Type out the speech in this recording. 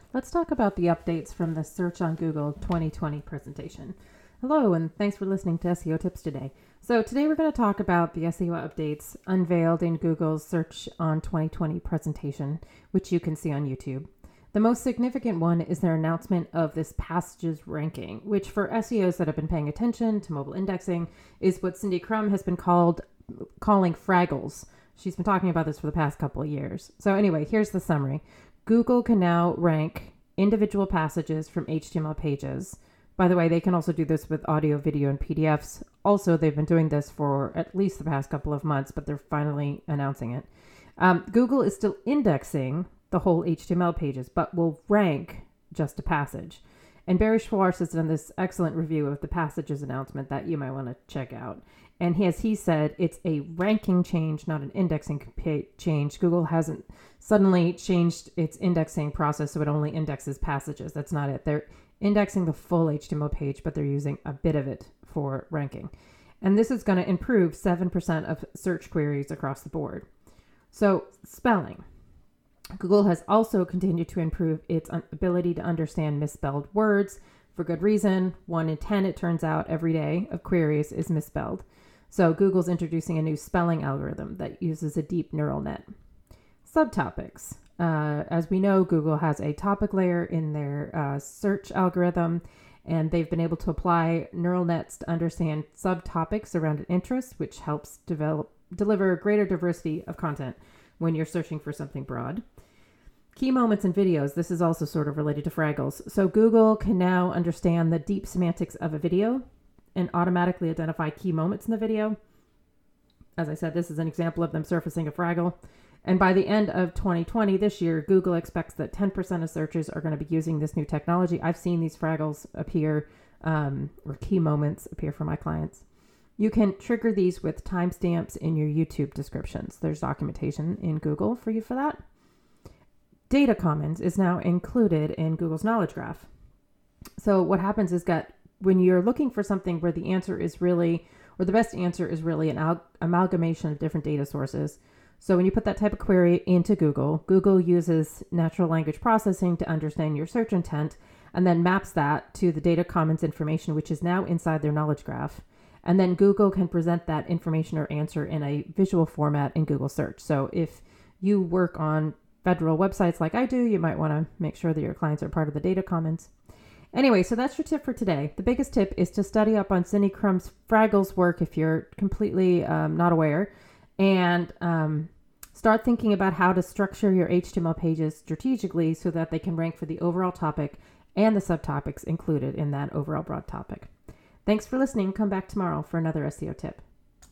Let's talk about the updates from the Search on Google 2020 presentation. Hello, and thanks for listening to SEO Tips today. So today we're going to talk about the SEO updates unveiled in Google's Search on 2020 presentation, which you can see on YouTube. The most significant one is their announcement of this passages ranking, which for SEOs that have been paying attention to mobile indexing is what Cindy Krum has been calling Fraggles. She's been talking about this for the past couple of years. So anyway, here's the summary. Google can now rank individual passages from HTML pages. By the way, they can also do this with audio, video, and PDFs. Also, they've been doing this for at least the past couple of months, but they're finally announcing it. Google is still indexing the whole HTML pages, but will rank just a passage. And Barry Schwartz has done this excellent review of the passages announcement that you might want to check out. And as he said, it's a ranking change, not an indexing change. Google hasn't suddenly changed its indexing process so it only indexes passages. That's not it. They're indexing the full HTML page, but they're using a bit of it for ranking. And this is going to improve 7% of search queries across the board. So, spelling. Google has also continued to improve its ability to understand misspelled words for good reason. 1 in 10, it turns out, every day of queries is misspelled. So Google's introducing a new spelling algorithm that uses a deep neural net. Subtopics. As we know, Google has a topic layer in their search algorithm, and they've been able to apply neural nets to understand subtopics around an interest, which helps deliver greater diversity of content when you're searching for something broad. Key moments in videos. This is also sort of related to Fraggles. So Google can now understand the deep semantics of a video and automatically identify key moments in the video. As I said, this is an example of them surfacing a Fraggle. And by the end of 2020, this year, Google expects that 10% of searches are going to be using this new technology. I've seen these Fraggles appear, or key moments appear for my clients. You can trigger these with timestamps in your YouTube descriptions. There's documentation in Google for you for that. Data Commons is now included in Google's Knowledge Graph. So what happens is that when you're looking for something where the answer is really, or the best answer is really an amalgamation of different data sources. So when you put that type of query into Google, Google uses natural language processing to understand your search intent and then maps that to the Data Commons information, which is now inside their Knowledge Graph. And then Google can present that information or answer in a visual format in Google Search. So if you work on federal websites like I do, you might want to make sure that your clients are part of the Data Commons. Anyway, so that's your tip for today. The biggest tip is to study up on Cindy Krum's Fraggles work if you're completely not aware, and start thinking about how to structure your HTML pages strategically so that they can rank for the overall topic and the subtopics included in that overall broad topic. Thanks for listening. Come back tomorrow for another SEO tip.